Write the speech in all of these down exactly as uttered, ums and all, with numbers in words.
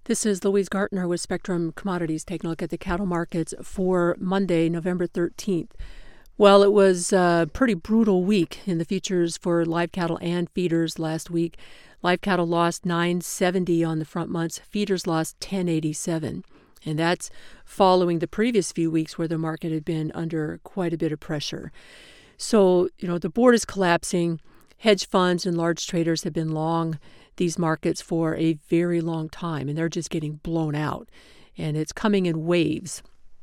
This is Louise Gartner with Spectrum Commodities taking a look at the cattle markets for Monday, November thirteenth. Well, it was a pretty brutal week in the futures for live cattle and feeders last week. Live cattle lost nine seventy on the front months. Feeders lost ten eighty-seven. And that's following the previous few weeks where the market had been under quite a bit of pressure. So, you know, the board is collapsing. Hedge funds and large traders have been long these markets for a very long time, and they're just getting blown out. And it's coming in waves.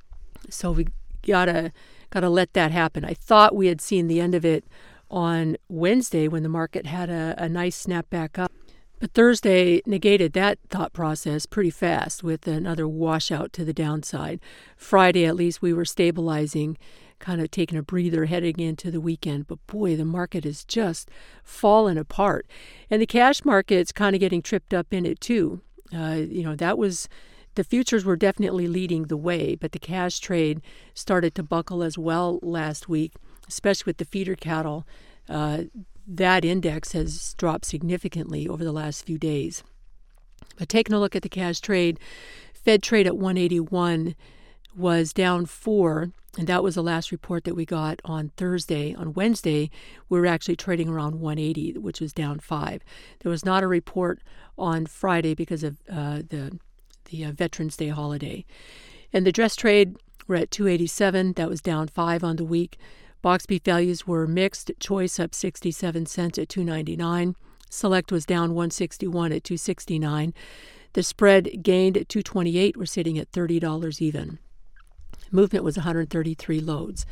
So we gotta gotta let that happen. I thought we had seen the end of it on Wednesday when the market had a, a nice snap back up. But Thursday negated that thought process pretty fast with another washout to the downside. Friday, at least, we were stabilizing, kind of taking a breather heading into the weekend. But boy, the market is just fallen apart. And the cash market's kind of getting tripped up in it too. Uh, you know, that was, the futures were definitely leading the way, but the cash trade started to buckle as well last week, especially with the feeder cattle. Uh, that index has dropped significantly over the last few days. But taking a look at the cash trade, Fed trade at one eighty-one was down four, and that was the last report that we got on Thursday. On Wednesday, we were actually trading around one eighty, which was down five. There was not a report on Friday because of uh, the the uh, Veterans Day holiday. And the dress trade, we're at two eighty-seven. That was down five on the week. Box beef values were mixed. Choice up sixty-seven cents at two ninety-nine. Select was down one sixty-one at two sixty-nine. The spread gained at two twenty-eight. We're sitting at thirty dollars even. Movement was one hundred thirty-three loads.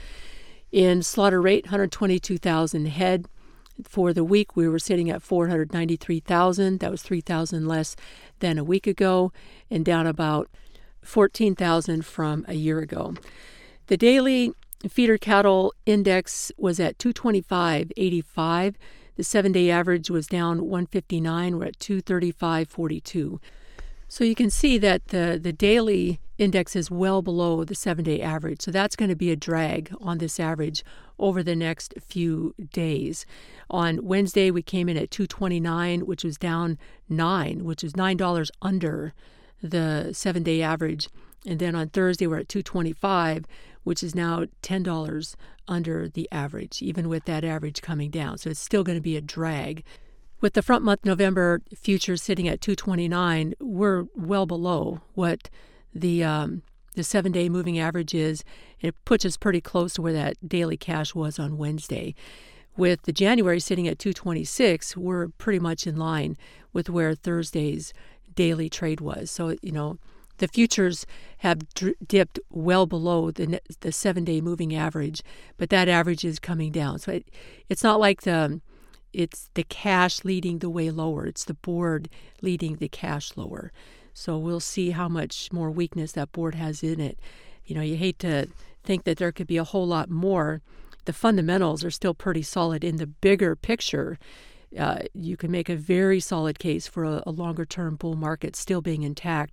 In slaughter rate, one hundred twenty-two thousand head. For the week, we were sitting at four hundred ninety-three thousand. That was three thousand less than a week ago and down about fourteen thousand from a year ago. The daily feeder cattle index was at two twenty-five eighty-five. The seven-day average was down one fifty-nine. We're at two thirty-five forty-two. So you can see that the, the daily index is well below the seven-day average. So that's going to be a drag on this average over the next few days. On Wednesday, we came in at two twenty-nine, which was down nine, which is nine dollars under the seven-day average. And then on Thursday, we're at two twenty-five, which is now ten dollars under the average, even with that average coming down. So it's still going to be a drag. With the front month November futures sitting at two twenty-nine, we're well below what the um, the seven-day moving average is. It puts us pretty close to where that daily cash was on Wednesday. With the January sitting at two twenty-six, we're pretty much in line with where Thursday's daily trade was. So, you know, the futures have dr- dipped well below the the seven-day moving average, but that average is coming down. So it, it's not like the it's the cash leading the way lower. It's the board leading the cash lower. So we'll see how much more weakness that board has in it. You know, you hate to think that there could be a whole lot more. The fundamentals are still pretty solid in the bigger picture. Uh, you can make a very solid case for a, a longer-term bull market still being intact.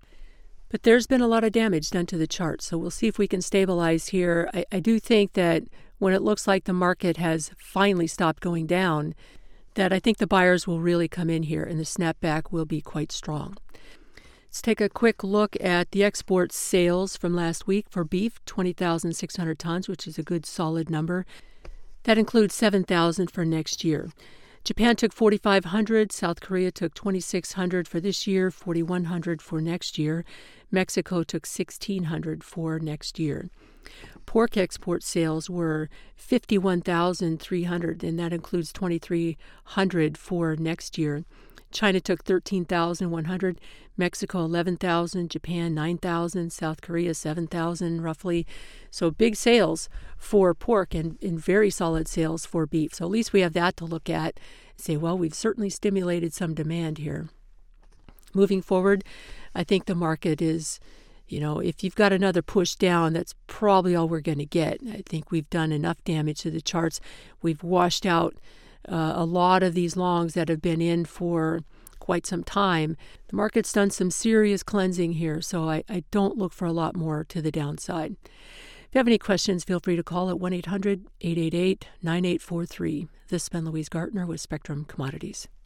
But there's been a lot of damage done to the chart, so we'll see if we can stabilize here. I, I do think that when it looks like the market has finally stopped going down, that I think the buyers will really come in here and the snapback will be quite strong. Let's take a quick look at the export sales from last week for beef, twenty thousand six hundred tons, which is a good solid number. That includes seven thousand for next year. Japan took forty-five hundred, South Korea took twenty-six hundred for this year, forty-one hundred for next year. Mexico took sixteen hundred for next year. Pork export sales were fifty-one thousand three hundred, and that includes twenty-three hundred for next year. China took thirteen thousand one hundred, Mexico eleven thousand, Japan nine thousand, South Korea seven thousand roughly. So big sales for pork and, and very solid sales for beef. So at least we have that to look at and say, well, we've certainly stimulated some demand here. Moving forward, I think the market is, you know, if you've got another push down, that's probably all we're going to get. I think we've done enough damage to the charts. We've washed out Uh, a lot of these longs that have been in for quite some time. The market's done some serious cleansing here, so I, I don't look for a lot more to the downside. If you have any questions, feel free to call at one eight hundred eight eight eight nine eight four three. This has been Louise Gartner with Spectrum Commodities.